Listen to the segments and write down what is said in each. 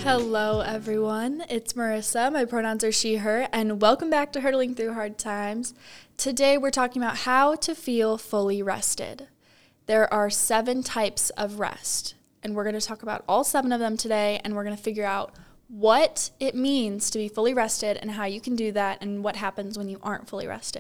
Hello, everyone. It's Marissa. My pronouns are she, her, and welcome back to Hurdling Through Hard Times. Today, we're talking about how to feel fully rested. There are 7 types of rest, and we're going to talk about all 7 of them today, and we're going to figure out what it means to be fully rested and how you can do that and what happens when you aren't fully rested.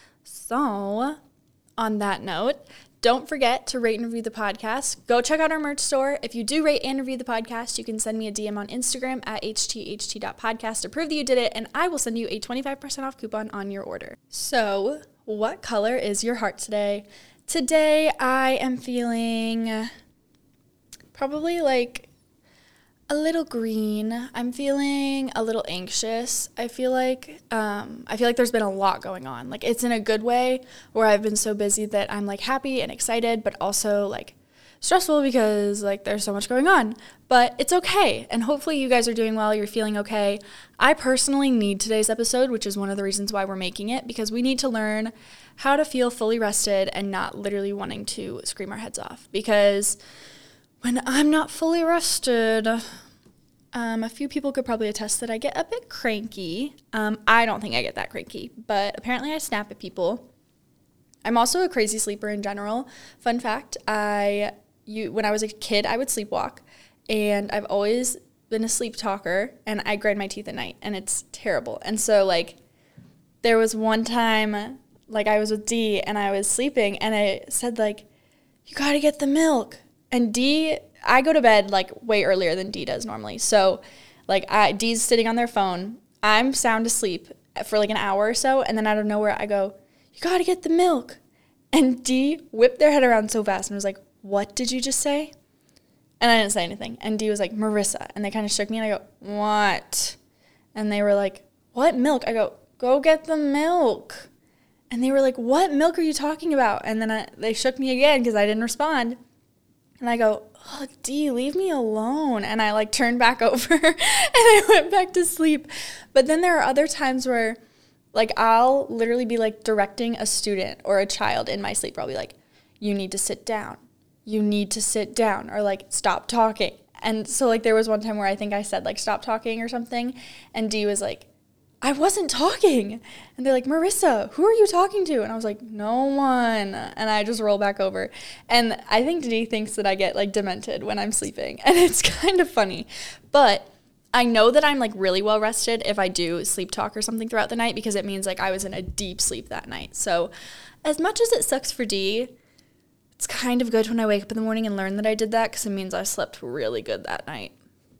So, on that note, don't forget to rate and review the podcast. Go check out our merch store. If you do rate and review the podcast, you can send me a DM on Instagram at htht.podcast to prove that you did it, and I will send you a 25% off coupon on your order. So, what color is your heart today? Today, I am feeling probably like a little green. I'm feeling a little anxious. I feel like there's been a lot going on. Like, it's in a good way where I've been so busy that I'm like happy and excited, but also like stressful because like there's so much going on. But it's okay. And hopefully you guys are doing well. You're feeling okay. I personally need today's episode, which is one of the reasons why we're making it, because we need to learn how to feel fully rested and not literally wanting to scream our heads off. Because when I'm not fully rested, a few people could probably attest that I get a bit cranky. I don't think I get that cranky, but apparently I snap at people. I'm also a crazy sleeper in general. Fun fact, when I was a kid, I would sleepwalk, and I've always been a sleep talker, and I grind my teeth at night, and it's terrible. And so, like, there was one time, like, I was with Dee, and I was sleeping, and I said, like, you gotta get the milk. And Dee, I go to bed, like, way earlier than Dee does normally. So, like, Dee's sitting on their phone. I'm sound asleep for, like, an hour or so. And then out of nowhere, I go, you got to get the milk. And Dee whipped their head around so fast and was like, what did you just say? And I didn't say anything. And Dee was like, Marissa. And they kind of shook me. And I go, what? And they were like, what milk? I go get the milk. And they were like, what milk are you talking about? And then they shook me again because I didn't respond. And I go, oh, Dee, leave me alone. And I, like, turned back over and I went back to sleep. But then there are other times where, like, I'll literally be, like, directing a student or a child in my sleep. I'll be like, you need to sit down. You need to sit down. Or, like, stop talking. And so, like, there was one time where I think I said, like, stop talking or something. And Dee was like, I wasn't talking. And they're like, Marissa, who are you talking to? And I was like, no one. And I just roll back over. And I think Dee thinks that I get, like, demented when I'm sleeping. And it's kind of funny. But I know that I'm, like, really well rested if I do sleep talk or something throughout the night, because it means, like, I was in a deep sleep that night. So as much as it sucks for Dee, it's kind of good when I wake up in the morning and learn that I did that, because it means I slept really good that night.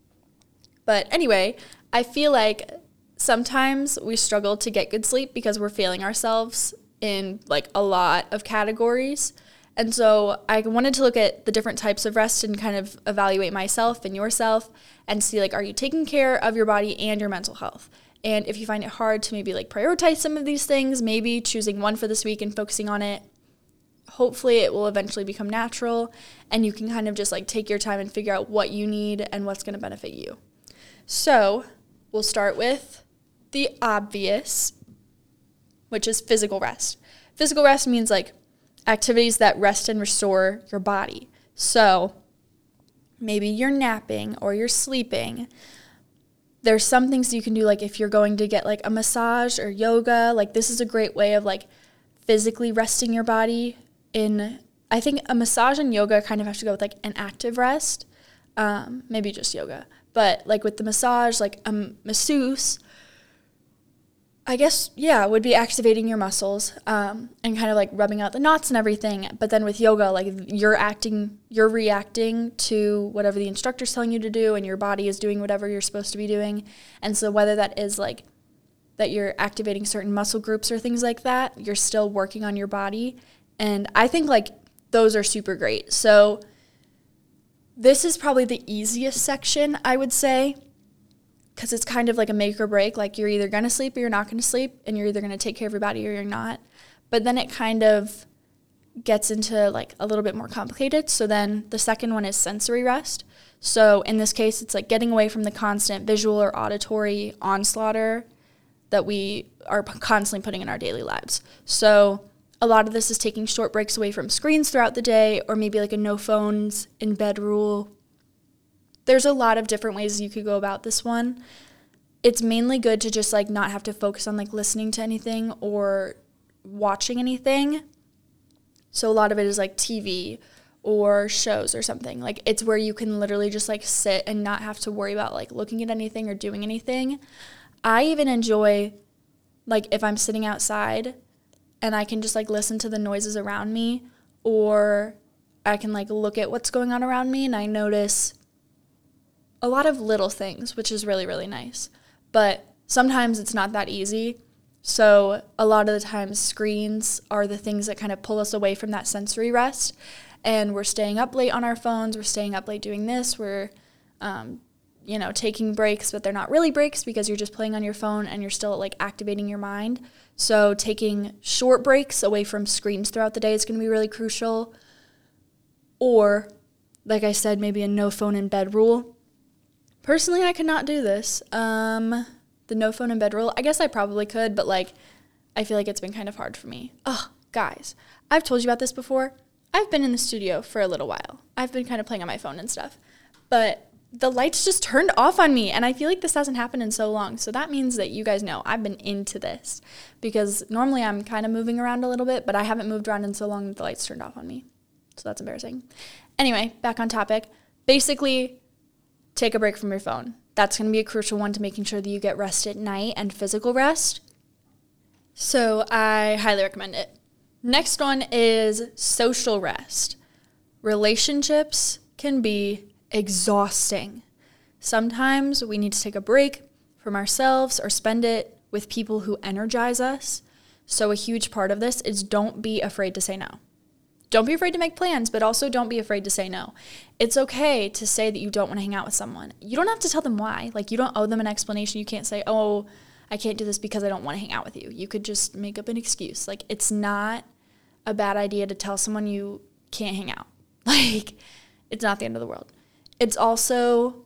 But anyway, I feel like sometimes we struggle to get good sleep because we're failing ourselves in, like, a lot of categories. And so I wanted to look at the different types of rest and kind of evaluate myself and yourself and see, like, are you taking care of your body and your mental health? And if you find it hard to maybe, like, prioritize some of these things, maybe choosing one for this week and focusing on it, hopefully it will eventually become natural and you can kind of just, like, take your time and figure out what you need and what's going to benefit you. So we'll start with the obvious, which is physical rest. Physical rest means, like, activities that rest and restore your body. So maybe you're napping or you're sleeping. There's some things you can do, like if you're going to get, like, a massage or yoga, like, this is a great way of, like, physically resting your body. I think a massage and yoga kind of have to go with, like, an active rest, maybe just yoga. But, like, with the massage, like, a masseuse, I guess, yeah, would be activating your muscles and kind of, like, rubbing out the knots and everything. But then with yoga, like, you're reacting to whatever the instructor's telling you to do, and your body is doing whatever you're supposed to be doing. And so whether that is, like, that you're activating certain muscle groups or things like that, you're still working on your body. And I think, like, those are super great. So this is probably the easiest section, I would say, because it's kind of like a make or break. Like, you're either going to sleep or you're not going to sleep, and you're either going to take care of your body or you're not. But then it kind of gets into, like, a little bit more complicated. So then the second one is sensory rest. So in this case, it's, like, getting away from the constant visual or auditory onslaught that we are constantly putting in our daily lives. So a lot of this is taking short breaks away from screens throughout the day, or maybe, like, a no phones in bed rule. there's a lot of different ways you could go about this one. It's mainly good to just like not have to focus on like listening to anything or watching anything. So a lot of it is like TV or shows or something. Like it's where you can literally just like sit and not have to worry about like looking at anything or doing anything. I even enjoy like if I'm sitting outside and I can just like listen to the noises around me, or I can like look at what's going on around me and I notice a lot of little things, which is really, really nice. But sometimes it's not that easy. So a lot of the times screens are the things that kind of pull us away from that sensory rest. And we're staying up late on our phones. We're staying up late doing this. We're, taking breaks, but they're not really breaks because you're just playing on your phone and you're still like activating your mind. So taking short breaks away from screens throughout the day is going to be really crucial. Or, like I said, maybe a no phone in bed rule. Personally, I could not do this. The no phone in bed rule, I guess I probably could, but like, I feel like it's been kind of hard for me. Oh, guys, I've told you about this before. I've been in the studio for a little while. I've been kind of playing on my phone and stuff, but the lights just turned off on me, and I feel like this hasn't happened in so long. So that means that you guys know I've been into this, because normally I'm kind of moving around a little bit, but I haven't moved around in so long that the lights turned off on me. So that's embarrassing. Anyway, back on topic. Basically, take a break from your phone. That's going to be a crucial one to making sure that you get rest at night and physical rest. So I highly recommend it. Next one is social rest. Relationships can be exhausting. Sometimes we need to take a break from ourselves or spend it with people who energize us. So a huge part of this is don't be afraid to say no. Don't be afraid to make plans, but also don't be afraid to say no. It's okay to say that you don't want to hang out with someone. You don't have to tell them why. Like, you don't owe them an explanation. You can't say, oh, I can't do this because I don't want to hang out with you. You could just make up an excuse. Like, it's not a bad idea to tell someone you can't hang out. Like, it's not the end of the world. It's also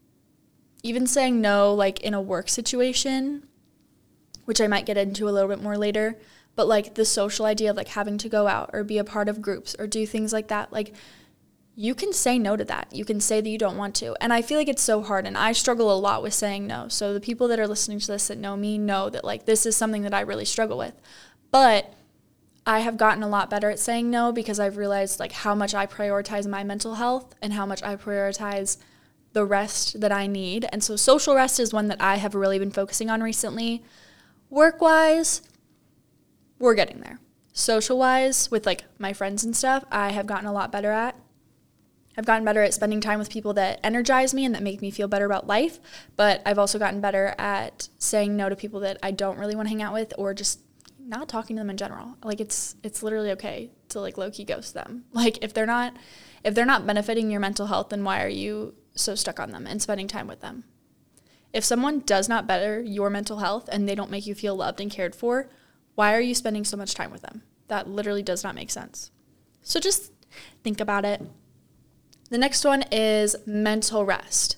even saying no, like in a work situation, which I might get into a little bit more later, but like the social idea of like having to go out or be a part of groups or do things like that, like you can say no to that. You can say that you don't want to. And I feel like it's so hard, and I struggle a lot with saying no. So the people that are listening to this that know me know that like this is something that I really struggle with. But I have gotten a lot better at saying no because I've realized like how much I prioritize my mental health and how much I prioritize the rest that I need. And so social rest is one that I have really been focusing on recently. Work-wise, we're getting there. Social-wise, with like my friends and stuff, I have gotten a lot better at. I've gotten better at spending time with people that energize me and that make me feel better about life. But I've also gotten better at saying no to people that I don't really want to hang out with, or just not talking to them in general. Like it's literally okay to like low-key ghost them. Like if they're not benefiting your mental health, then why are you so stuck on them and spending time with them? If someone does not better your mental health and they don't make you feel loved and cared for, why are you spending so much time with them? That literally does not make sense. So just think about it. The next one is mental rest.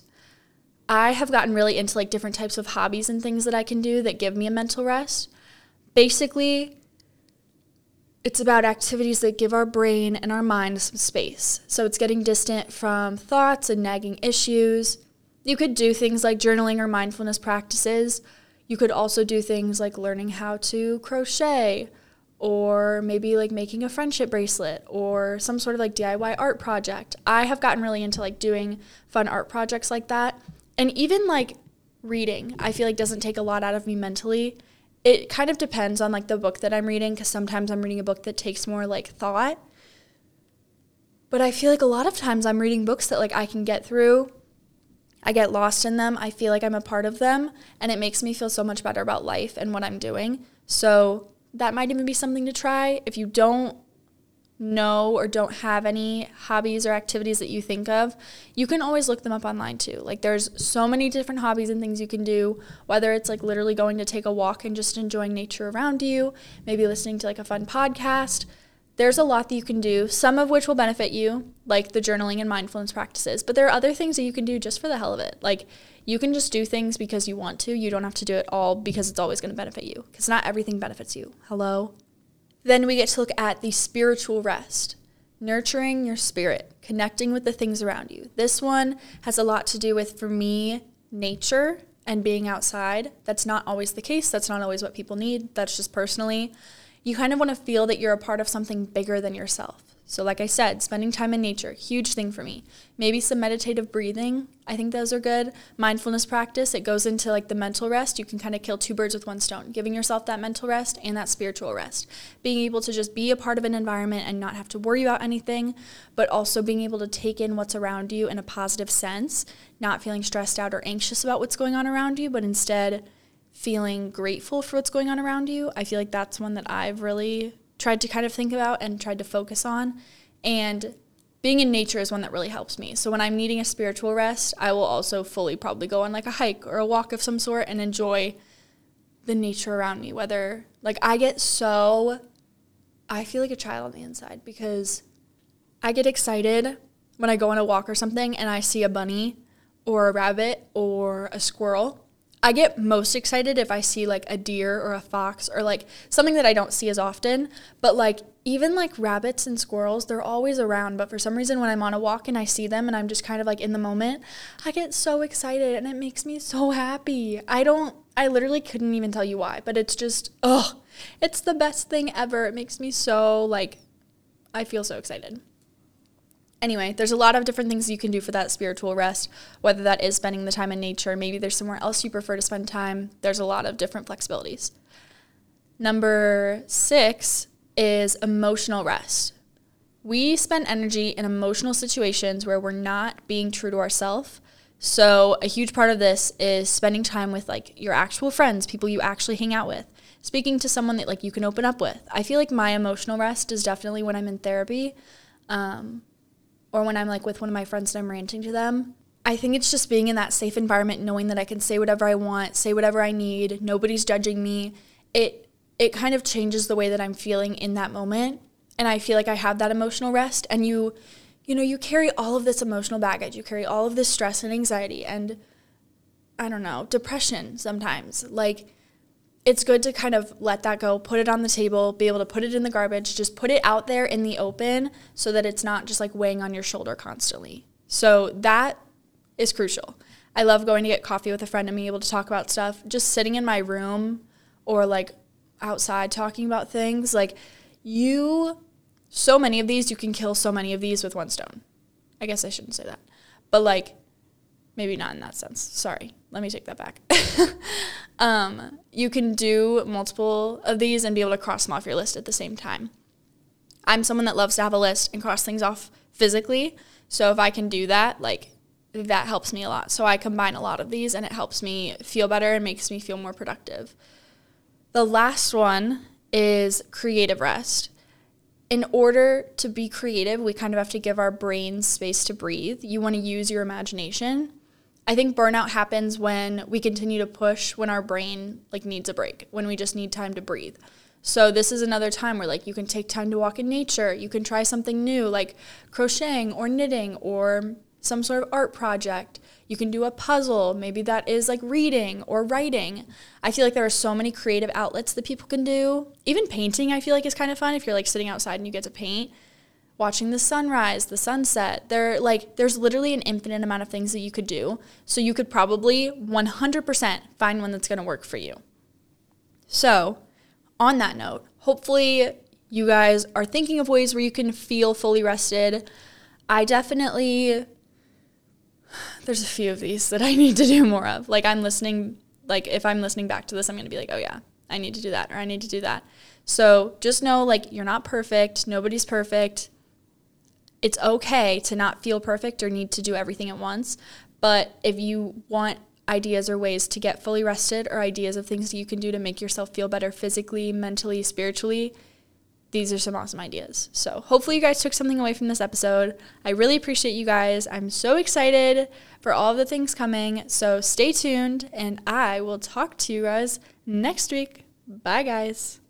I have gotten really into like different types of hobbies and things that I can do that give me a mental rest. Basically, it's about activities that give our brain and our mind some space. So it's getting distant from thoughts and nagging issues. You could do things like journaling or mindfulness practices. You could also do things like learning how to crochet, or maybe like making a friendship bracelet, or some sort of like DIY art project. I have gotten really into like doing fun art projects like that. And even like reading, I feel like doesn't take a lot out of me mentally. It kind of depends on like the book that I'm reading, because sometimes I'm reading a book that takes more like thought. But I feel like a lot of times I'm reading books that like I can get through. I get lost in them. I feel like I'm a part of them, and it makes me feel so much better about life and what I'm doing. So that might even be something to try. If you don't know or don't have any hobbies or activities that you think of, you can always look them up online too. Like there's so many different hobbies and things you can do, whether it's like literally going to take a walk and just enjoying nature around you, maybe listening to like a fun podcast. There's a lot that you can do, some of which will benefit you, like the journaling and mindfulness practices. But there are other things that you can do just for the hell of it. Like you can just do things because you want to. You don't have to do it all because it's always going to benefit you, because not everything benefits you. Hello? Then we get to look at the spiritual rest. nurturing your spirit, connecting with the things around you. This one has a lot to do with, for me, nature and being outside. That's not always the case. That's not always what people need. That's just personally. You kind of want to feel that you're a part of something bigger than yourself. So like I said, spending time in nature, huge thing for me. Maybe some meditative breathing. I think those are good. Mindfulness practice, it goes into like the mental rest. You can kind of kill two birds with one stone, giving yourself that mental rest and that spiritual rest. Being able to just be a part of an environment and not have to worry about anything, but also being able to take in what's around you in a positive sense, not feeling stressed out or anxious about what's going on around you, but instead feeling grateful for what's going on around you. I feel like that's one that I've really tried to kind of think about and tried to focus on. And being in nature is one that really helps me. So when I'm needing a spiritual rest, I will also fully probably go on like a hike or a walk of some sort and enjoy the nature around me. Whether, like, I feel like a child on the inside because I get excited when I go on a walk or something and I see a bunny or a rabbit or a squirrel. I get most excited if I see like a deer or a fox or like something that I don't see as often. But like even like rabbits and squirrels, they're always around. But for some reason when I'm on a walk and I see them and I'm just kind of like in the moment, I get so excited and it makes me so happy. I literally couldn't even tell you why, but it's just, it's the best thing ever. It makes me so like, I feel so excited. Anyway, there's a lot of different things you can do for that spiritual rest, whether that is spending the time in nature, maybe there's somewhere else you prefer to spend time. There's a lot of different flexibilities. Number 6 is emotional rest. We spend energy in emotional situations where we're not being true to ourselves. So a huge part of this is spending time with like your actual friends, people you actually hang out with, speaking to someone that like you can open up with. I feel like my emotional rest is definitely when I'm in therapy, or when I'm like with one of my friends and I'm ranting to them. I think it's just being in that safe environment, knowing that I can say whatever I want, say whatever I need, nobody's judging me. It kind of changes the way that I'm feeling in that moment. And I feel like I have that emotional rest. And you carry all of this emotional baggage. You carry all of this stress and anxiety and, I don't know, depression sometimes. Like, it's good to kind of let that go, put it on the table, be able to put it in the garbage, just put it out there in the open so that it's not just like weighing on your shoulder constantly. So that is crucial. I love going to get coffee with a friend and being able to talk about stuff. Just sitting in my room or like outside talking about things. Like so many of these, you can kill so many of these with one stone. I guess I shouldn't say that. But like, maybe not in that sense. Sorry. Let me take that back. You can do multiple of these and be able to cross them off your list at the same time. I'm someone that loves to have a list and cross things off physically. So if I can do that, like that helps me a lot. So I combine a lot of these and it helps me feel better and makes me feel more productive. The last one is creative rest. In order to be creative, we kind of have to give our brains space to breathe. You want to use your imagination. I think burnout happens when we continue to push when our brain like needs a break, when we just need time to breathe. So this is another time where like you can take time to walk in nature. You can try something new like crocheting or knitting or some sort of art project. You can do a puzzle. Maybe that is like reading or writing. I feel like there are so many creative outlets that people can do. Even painting I feel like is kind of fun if you're like sitting outside and you get to paint. Watching the sunrise, the sunset. There's literally an infinite amount of things that you could do. So you could probably 100% find one that's going to work for you. So on that note, hopefully you guys are thinking of ways where you can feel fully rested. There's a few of these that I need to do more of. Like if I'm listening back to this, I'm going to be like, oh yeah, I need to do that or I need to do that. So just know like you're not perfect. Nobody's perfect. It's okay to not feel perfect or need to do everything at once. But if you want ideas or ways to get fully rested or ideas of things that you can do to make yourself feel better physically, mentally, spiritually, these are some awesome ideas. So hopefully you guys took something away from this episode. I really appreciate you guys. I'm so excited for all of the things coming. So stay tuned and I will talk to you guys next week. Bye guys.